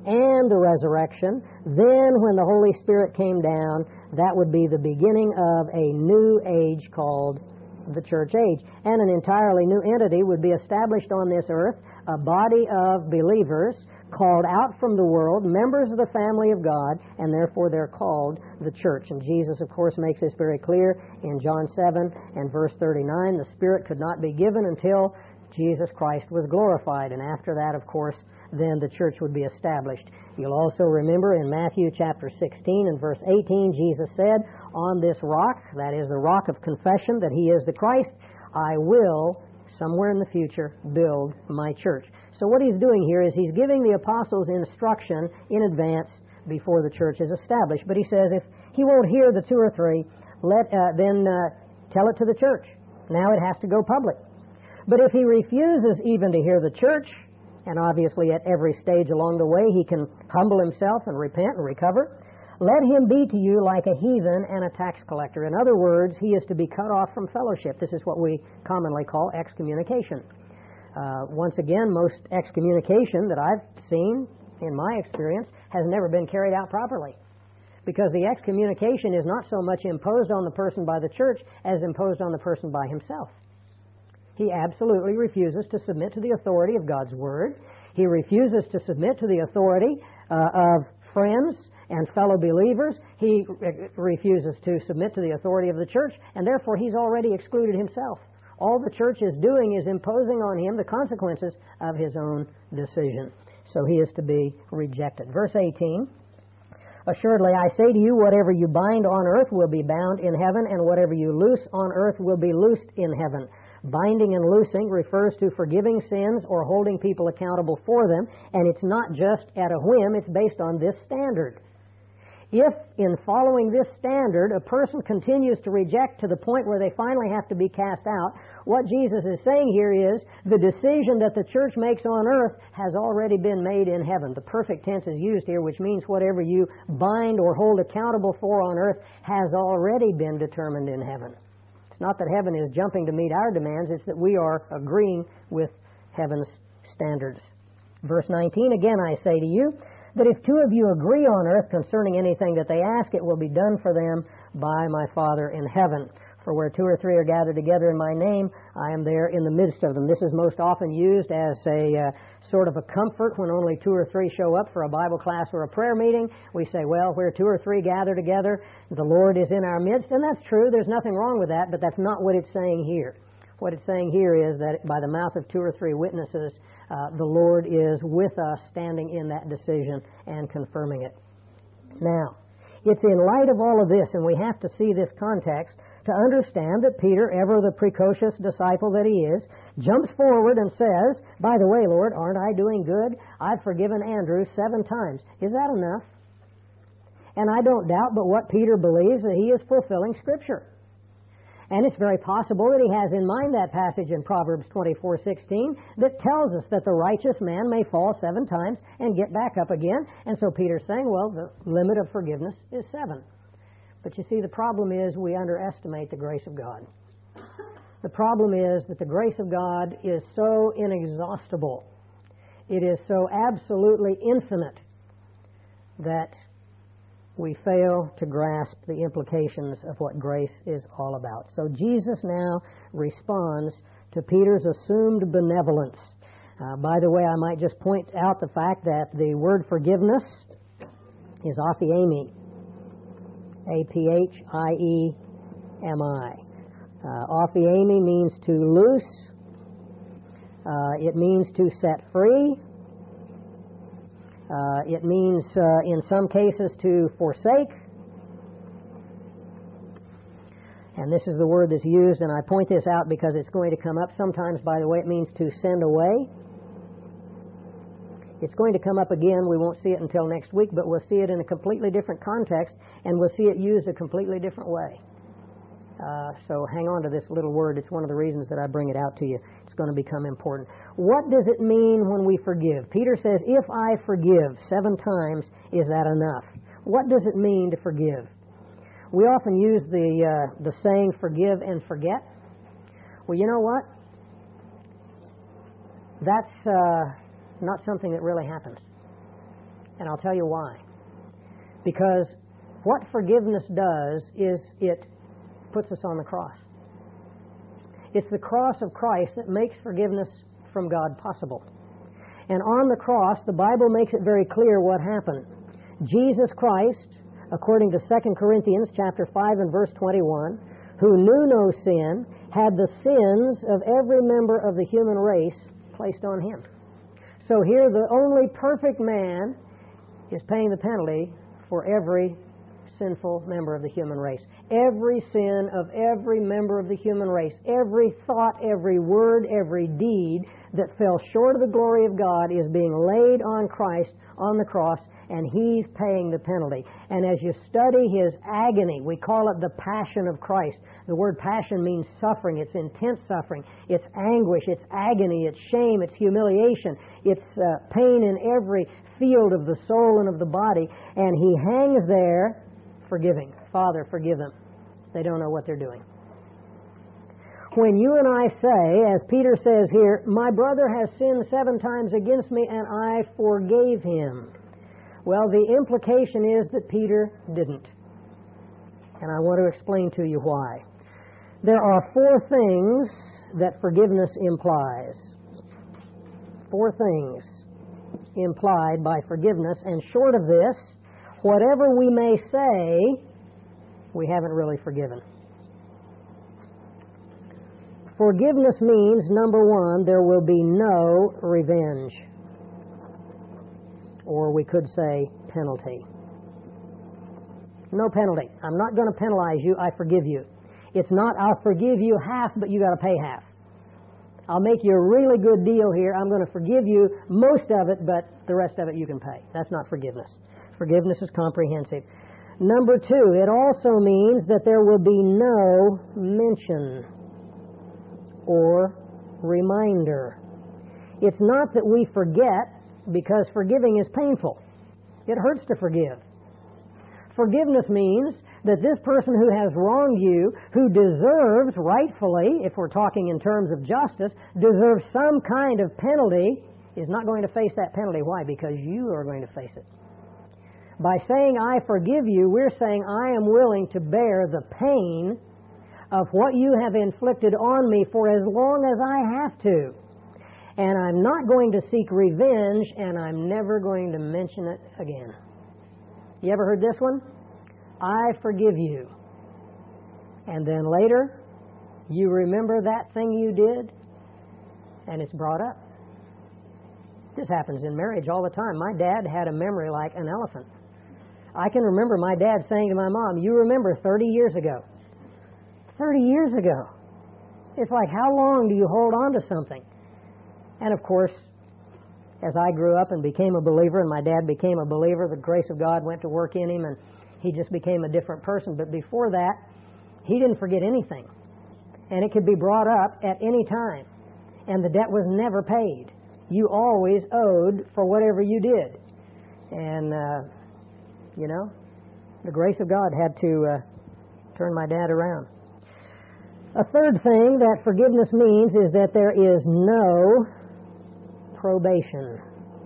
and the resurrection. Then when the Holy Spirit came down, that would be the beginning of a new age called the church age. And an entirely new entity would be established on this earth, a body of believers called out from the world, members of the family of God, and therefore they're called the church. And Jesus, of course, makes this very clear in John 7 and verse 39. The Spirit could not be given until Jesus Christ was glorified. And after that, of course, then the church would be established. You'll also remember in Matthew chapter 16 and verse 18, Jesus said, "On this rock," that is the rock of confession that He is the Christ, "I will, somewhere in the future, build my church." So what He's doing here is He's giving the apostles instruction in advance before the church is established. But He says if He won't hear the two or three, then tell it to the church. Now it has to go public. But if He refuses even to hear the church, and obviously at every stage along the way He can humble Himself and repent and recover, let him be to you like a heathen and a tax collector. In other words, he is to be cut off from fellowship. This is what we commonly call excommunication. Once again, most excommunication that I've seen in my experience has never been carried out properly, because the excommunication is not so much imposed on the person by the church as imposed on the person by himself. He absolutely refuses to submit to the authority of God's Word. He refuses to submit to the authority of friends and fellow believers. He refuses to submit to the authority of the church, and therefore he's already excluded himself. All the church is doing is imposing on him the consequences of his own decision. So he is to be rejected. Verse 18, "Assuredly I say to you, whatever you bind on earth will be bound in heaven, and whatever you loose on earth will be loosed in heaven." Binding and loosing refers to forgiving sins or holding people accountable for them, and it's not just at a whim, it's based on this standard. If, in following this standard, a person continues to reject to the point where they finally have to be cast out, what Jesus is saying here is the decision that the church makes on earth has already been made in heaven. The perfect tense is used here, which means whatever you bind or hold accountable for on earth has already been determined in heaven. It's not that heaven is jumping to meet our demands, it's that we are agreeing with heaven's standards. Verse 19, "Again I say to you, that if two of you agree on earth concerning anything that they ask, it will be done for them by my Father in heaven. For where two or three are gathered together in my name, I am there in the midst of them." This is most often used as a sort of a comfort when only two or three show up for a Bible class or a prayer meeting. We say, well, where two or three gather together, the Lord is in our midst. And that's true. There's nothing wrong with that, but that's not what it's saying here. What it's saying here is that by the mouth of two or three witnesses, the Lord is with us, standing in that decision and confirming it. Now, it's in light of all of this, and we have to see this context to understand that Peter, ever the precocious disciple that he is, jumps forward and says, "By the way, Lord, aren't I doing good? I've forgiven Andrew 7 times. Is that enough?" And I don't doubt but what Peter believes, that he is fulfilling Scripture. And it's very possible that he has in mind that passage in Proverbs 24:16 that tells us that the righteous man may fall 7 times and get back up again. And so Peter's saying, well, the limit of forgiveness is 7. But you see, the problem is we underestimate the grace of God. The problem is that the grace of God is so inexhaustible. It is so absolutely infinite that we fail to grasp the implications of what grace is all about. So Jesus now responds to Peter's assumed benevolence. By the way, I might just point out the fact that the word forgiveness is aphiemi, A-P-H-I-E-M-I. Aphiemi means to loose. It means to set free. It means, in some cases, to forsake. And this is the word that's used, and I point this out because it's going to come up sometimes, by the way. It means to send away. It's going to come up again. We won't see it until next week, but we'll see it in a completely different context, and we'll see it used a completely different way. So hang on to this little word. It's one of the reasons that I bring it out to you. It's going to become important. What does it mean when we forgive? Peter says, if I forgive 7 times, is that enough? What does it mean to forgive? We often use the saying, forgive and forget. Well, you know what? That's not something that really happens. And I'll tell you why. Because what forgiveness does is it puts us on the cross. It's the cross of Christ that makes forgiveness from God possible. And on the cross, the Bible makes it very clear what happened. Jesus Christ, according to 2 Corinthians chapter 5 and verse 21, who knew no sin, had the sins of every member of the human race placed on him. So here the only perfect man is paying the penalty for every sinful member of the human race. Every sin of every member of the human race, every thought, every word, every deed that fell short of the glory of God is being laid on Christ on the cross, and He's paying the penalty. And as you study His agony, we call it the passion of Christ. The word passion means suffering. It's intense suffering. It's anguish. It's agony. It's shame. It's humiliation. It's pain in every field of the soul and of the body. And He hangs there forgiving. Father, forgive them. They don't know what they're doing. When you and I say, as Peter says here, my brother has sinned 7 times against me and I forgave him. Well, the implication is that Peter didn't. And I want to explain to you why. There are 4 things that forgiveness implies. 4 things implied by forgiveness, and short of this, whatever we may say, we haven't really forgiven. Forgiveness means, number 1, there will be no revenge. Or we could say penalty. No penalty. I'm not going to penalize you, I forgive you. It's not, I'll forgive you half, but you got to pay half. I'll make you a really good deal here. I'm going to forgive you most of it, but the rest of it you can pay. That's not forgiveness. Forgiveness is comprehensive. Number 2, it also means that there will be no mention or reminder. It's not that we forget, because forgiving is painful. It hurts to forgive. Forgiveness means that this person who has wronged you, who deserves, rightfully, if we're talking in terms of justice, deserves some kind of penalty, is not going to face that penalty. Why? Because you are going to face it. By saying, I forgive you, we're saying, I am willing to bear the pain of what you have inflicted on me for as long as I have to. And I'm not going to seek revenge, and I'm never going to mention it again. You ever heard this one? I forgive you. And then later, you remember that thing you did, and it's brought up. This happens in marriage all the time. My dad had a memory like an elephant. I can remember my dad saying to my mom, you remember 30 years ago. 30 years ago. It's like, how long do you hold on to something? And of course, as I grew up and became a believer, and my dad became a believer, the grace of God went to work in him, and he just became a different person. But before that, he didn't forget anything. And it could be brought up at any time. And the debt was never paid. You always owed for whatever you did. And, the grace of God had to turn my dad around. A third thing that forgiveness means is that there is no probation.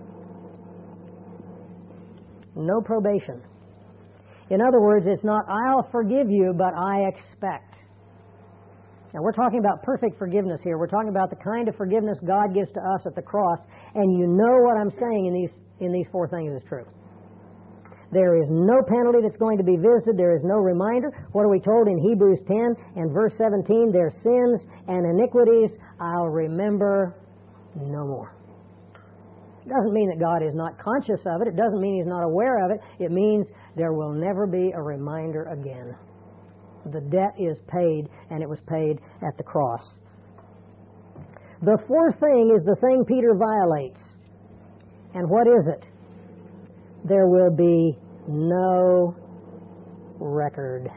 No probation. In other words, it's not, I'll forgive you, but I expect. Now, we're talking about perfect forgiveness here. We're talking about the kind of forgiveness God gives to us at the cross, and you know what I'm saying in these 4 things is true. There is no penalty that's going to be visited. There is no reminder. What are we told in Hebrews 10 and verse 17? Their sins and iniquities I'll remember no more. It doesn't mean that God is not conscious of it. It doesn't mean He's not aware of it. It means there will never be a reminder again. The debt is paid, and it was paid at the cross. The 4th thing is the thing Peter violates. And what is it? There will be no record.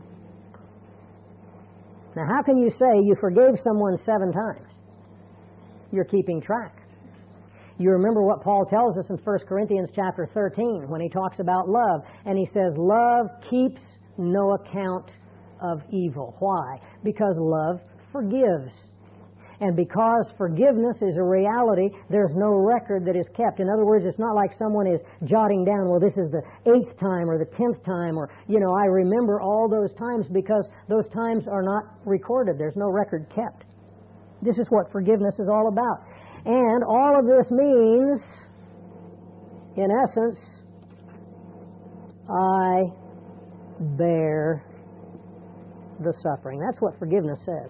Now, how can you say you forgave someone 7 times? You're keeping track. You remember what Paul tells us in 1 Corinthians chapter 13 when he talks about love. And he says, love keeps no account of evil. Why? Because love forgives. And because forgiveness is a reality, there's no record that is kept. In other words, it's not like someone is jotting down, well, this is the 8th time or the 10th time, or, I remember all those times, because those times are not recorded. There's no record kept. This is what forgiveness is all about. And all of this means, in essence, I bear the suffering. That's what forgiveness says.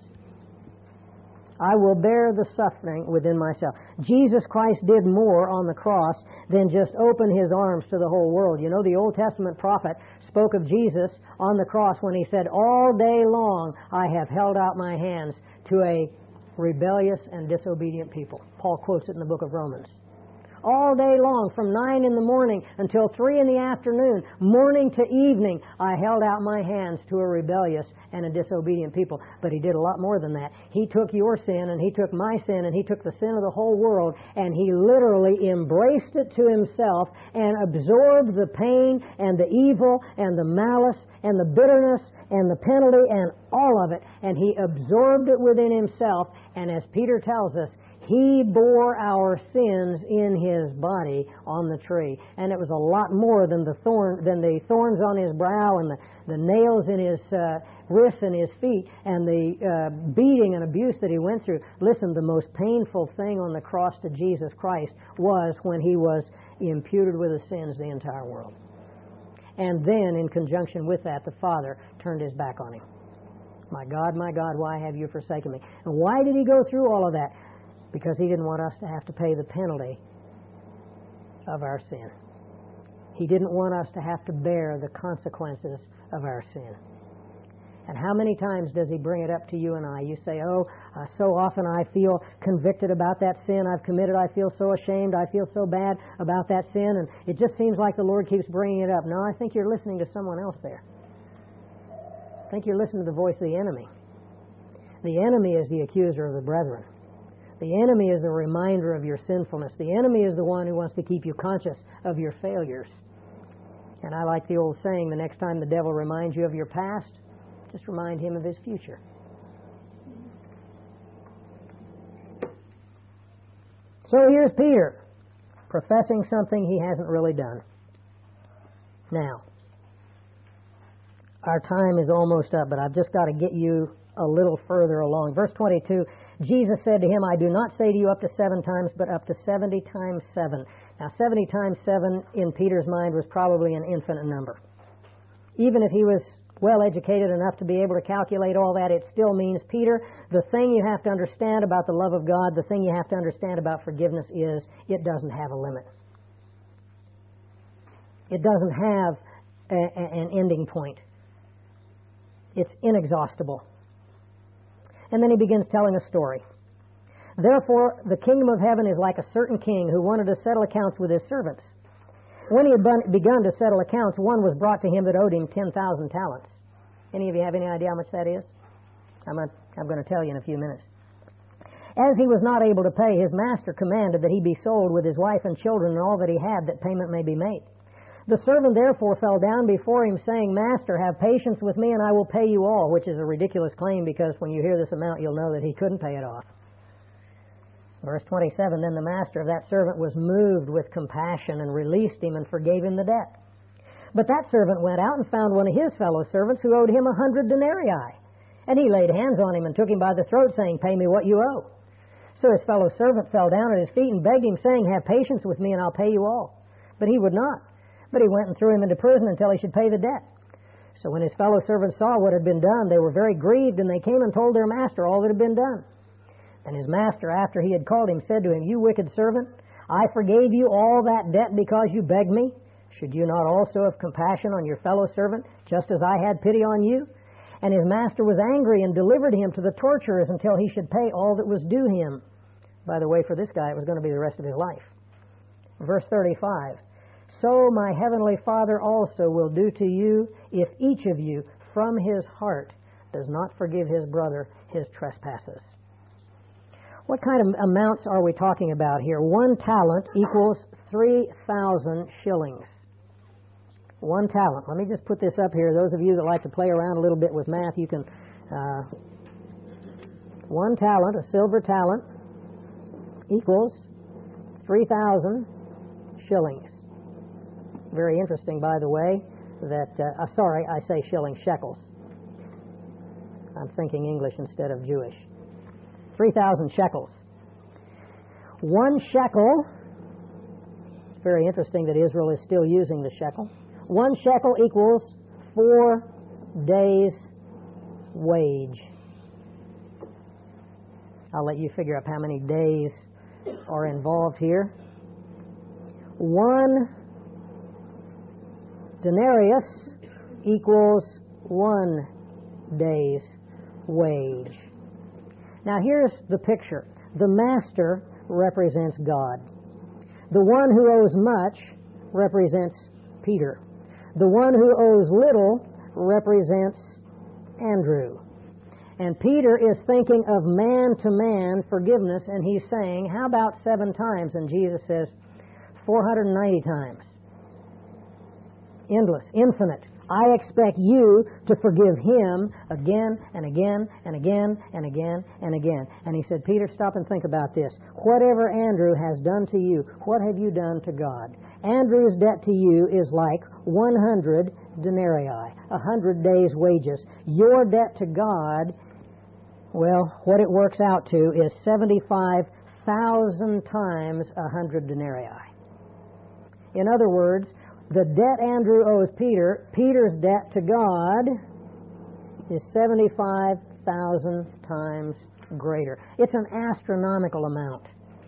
I will bear the suffering within myself. Jesus Christ did more on the cross than just open His arms to the whole world. The Old Testament prophet spoke of Jesus on the cross when he said, all day long I have held out my hands to a rebellious and disobedient people. Paul quotes it in the book of Romans. All day long, from 9 in the morning until 3 in the afternoon, morning to evening, I held out my hands to a rebellious and a disobedient people. But He did a lot more than that. He took your sin, and He took my sin, and He took the sin of the whole world, and He literally embraced it to Himself and absorbed the pain and the evil and the malice and the bitterness and the penalty and all of it. And He absorbed it within Himself, and as Peter tells us, He bore our sins in His body on the tree. And it was a lot more than the thorns on His brow and the nails in His wrists and His feet and the beating and abuse that He went through. Listen, the most painful thing on the cross to Jesus Christ was when He was imputed with the sins of the entire world. And then, in conjunction with that, the Father turned His back on Him. My God, why have you forsaken me? And why did He go through all of that? Because He didn't want us to have to pay the penalty of our sin. He didn't want us to have to bear the consequences of our sin. And how many times does He bring it up to you and I? You say, so often I feel convicted about that sin I've committed. I feel so ashamed. I feel so bad about that sin. And it just seems like the Lord keeps bringing it up. No, I think you're listening to someone else there. I think you're listening to the voice of the enemy. The enemy is the accuser of the brethren. The enemy is a reminder of your sinfulness. The enemy is the one who wants to keep you conscious of your failures. And I like the old saying, the next time the devil reminds you of your past, just remind him of his future. So here's Peter, professing something he hasn't really done. Now, our time is almost up, but I've just got to get you a little further along. Verse 22, Jesus said to him, I do not say to you up to 7 times, but up to 70 times 7. Now, 70 times 7 in Peter's mind was probably an infinite number. Even if he was well educated enough to be able to calculate all that, it still means, Peter, the thing you have to understand about the love of God, the thing you have to understand about forgiveness is it doesn't have a limit. It doesn't have an ending point. It's inexhaustible. And then he begins telling a story. Therefore, the kingdom of heaven is like a certain king who wanted to settle accounts with his servants. When he had begun to settle accounts, one was brought to him that owed him 10,000 talents. Any of you have any idea how much that is? I'm going to tell you in a few minutes. As he was not able to pay, his master commanded that he be sold with his wife and children and all that he had, that payment may be made. The servant therefore fell down before him, saying, Master, have patience with me, and I will pay you all, which is a ridiculous claim, because when you hear this amount, you'll know that he couldn't pay it off. Verse 27, Then the master of that servant was moved with compassion and released him and forgave him the debt. But that servant went out and found one of his fellow servants who owed him 100 denarii. And he laid hands on him and took him by the throat, saying, Pay me what you owe. So his fellow servant fell down at his feet and begged him, saying, Have patience with me, and I'll pay you all. But he would not. But he went and threw him into prison until he should pay the debt. So when his fellow servants saw what had been done, they were very grieved, and they came and told their master all that had been done. And his master, after he had called him, said to him, You wicked servant, I forgave you all that debt because you begged me. Should you not also have compassion on your fellow servant, just as I had pity on you? And his master was angry and delivered him to the torturers until he should pay all that was due him. By the way, for this guy, it was going to be the rest of his life. Verse 35, So my heavenly Father also will do to you if each of you from his heart does not forgive his brother his trespasses. What kind of amounts are we talking about here? 1 talent equals 3,000 shillings. 1 talent. Let me just put this up here. Those of you that like to play around a little bit with math, you can 1 talent, a silver talent, equals 3,000 shillings. Very interesting, by the way, that, I say shillings, shekels. I'm thinking English instead of Jewish. 3,000 shekels. 1 shekel, it's very interesting that Israel is still using the shekel. 1 shekel equals 4 days' wage. I'll let you figure out how many days are involved here. 1 denarius equals 1 day's wage. Now here's the picture. The master represents God. The one who owes much represents Peter. The one who owes little represents Andrew. And Peter is thinking of man-to-man forgiveness, and he's saying, how about 7 times? And Jesus says, 490 times. Endless, infinite. I expect you to forgive him again and again and again and again and again. And he said, Peter, stop and think about this. Whatever Andrew has done to you, what have you done to God? Andrew's debt to you is like 100 denarii, 100 days' wages. Your debt to God, well, what it works out to is 75,000 times 100 denarii. In other words, the debt Andrew owes Peter, Peter's debt to God is 75,000 times greater. It's an astronomical amount.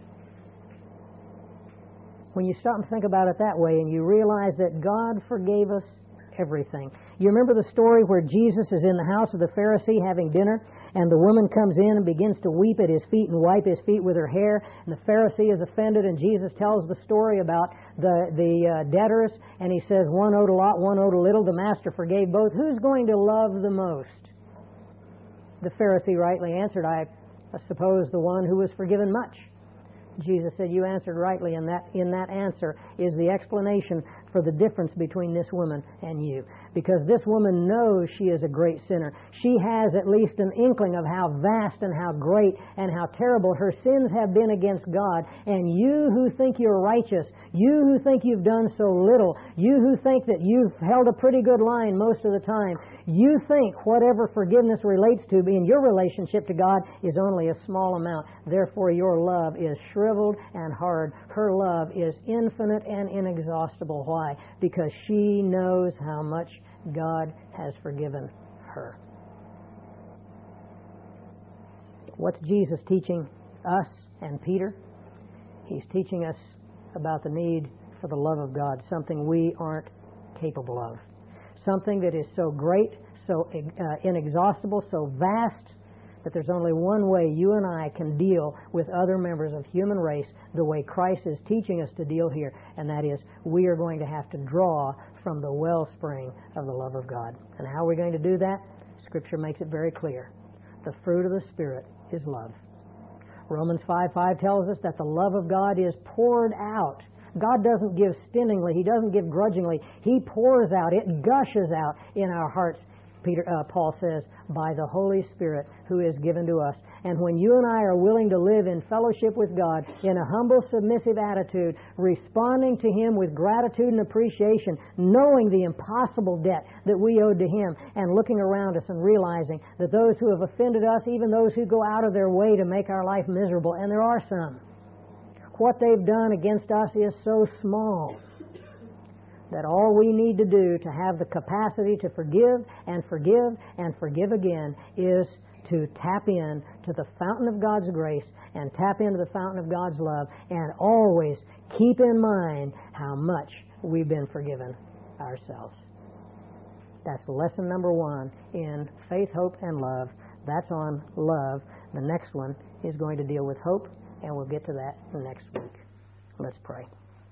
When you stop and think about it that way and you realize that God forgave us everything. You remember the story where Jesus is in the house of the Pharisee having dinner, and the woman comes in and begins to weep at his feet and wipe his feet with her hair, and the Pharisee is offended, and Jesus tells the story about the debtors, and he says, one owed a lot, one owed a little, the master forgave both. Who's going to love the most? The Pharisee rightly answered, I suppose the one who was forgiven much. Jesus said, you answered rightly, and in that answer is the explanation for the difference between this woman and you. Because this woman knows she is a great sinner. She has at least an inkling of how vast and how great and how terrible her sins have been against God. And you who think you're righteous, you who think you've done so little, you who think that you've held a pretty good line most of the time, you think whatever forgiveness relates to in your relationship to God is only a small amount. Therefore, your love is shriveled and hard. Her love is infinite and inexhaustible. Why? Because she knows how much God has forgiven her. What's Jesus teaching us and Peter? He's teaching us about the need for the love of God, something we aren't capable of. Something that is so great, so inexhaustible, so vast, that there's only one way you and I can deal with other members of human race the way Christ is teaching us to deal here, and that is we are going to have to draw from the wellspring of the love of God. And how are we going to do that? Scripture makes it very clear. The fruit of the Spirit is love. Romans 5:5 tells us that the love of God is poured out. God doesn't give stintingly. He doesn't give grudgingly. He pours out. It gushes out in our hearts, Paul says, by the Holy Spirit who is given to us. And when you and I are willing to live in fellowship with God in a humble, submissive attitude, responding to Him with gratitude and appreciation, knowing the impossible debt that we owed to Him, and looking around us and realizing that those who have offended us, even those who go out of their way to make our life miserable, and there are some, what they've done against us is so small that all we need to do to have the capacity to forgive and forgive and forgive again is to tap in to the fountain of God's grace and tap into the fountain of God's love, and always keep in mind how much we've been forgiven ourselves. That's lesson number 1 in Faith, Hope, and Love. That's on love. The next one is going to deal with hope, and we'll get to that next week. Let's pray.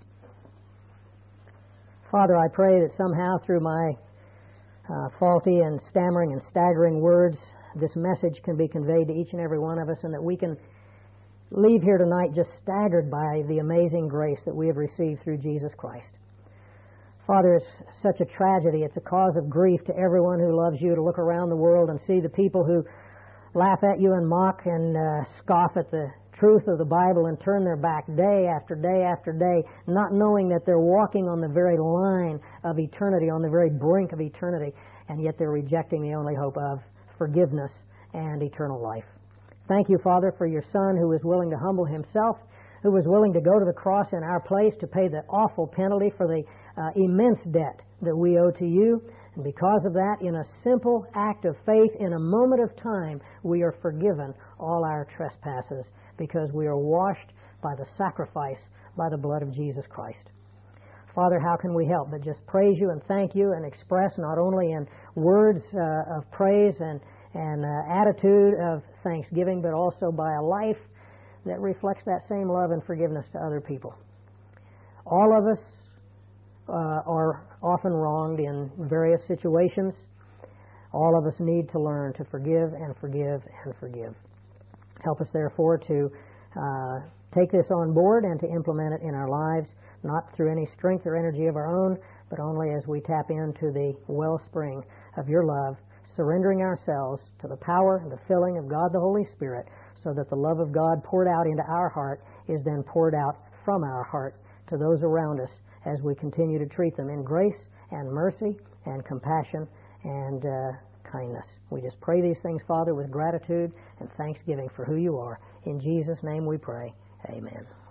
Father, I pray that somehow through my faulty and stammering and staggering words, this message can be conveyed to each and every one of us, and that we can leave here tonight just staggered by the amazing grace that we have received through Jesus Christ. Father, it's such a tragedy. It's a cause of grief to everyone who loves you to look around the world and see the people who laugh at you and mock and scoff at the truth of the Bible and turn their back day after day after day, not knowing that they're walking on the very line of eternity, on the very brink of eternity, and yet they're rejecting the only hope of forgiveness and eternal life. Thank you, Father, for your Son who was willing to humble himself, who was willing to go to the cross in our place to pay the awful penalty for the immense debt that we owe to you. And because of that, in a simple act of faith, in a moment of time, we are forgiven all our trespasses because we are washed by the sacrifice, by the blood of Jesus Christ. Father, how can we help but just praise you and thank you and express not only in words of praise and attitude of thanksgiving, but also by a life that reflects that same love and forgiveness to other people. All of us are often wronged in various situations. All of us need to learn to forgive and forgive and forgive. Help us, therefore, to take this on board and to implement it in our lives, not through any strength or energy of our own, but only as we tap into the wellspring of your love, surrendering ourselves to the power and the filling of God the Holy Spirit, so that the love of God poured out into our heart is then poured out from our heart to those around us as we continue to treat them in grace and mercy and compassion and kindness. We just pray these things, Father, with gratitude and thanksgiving for who you are. In Jesus' name we pray. Amen.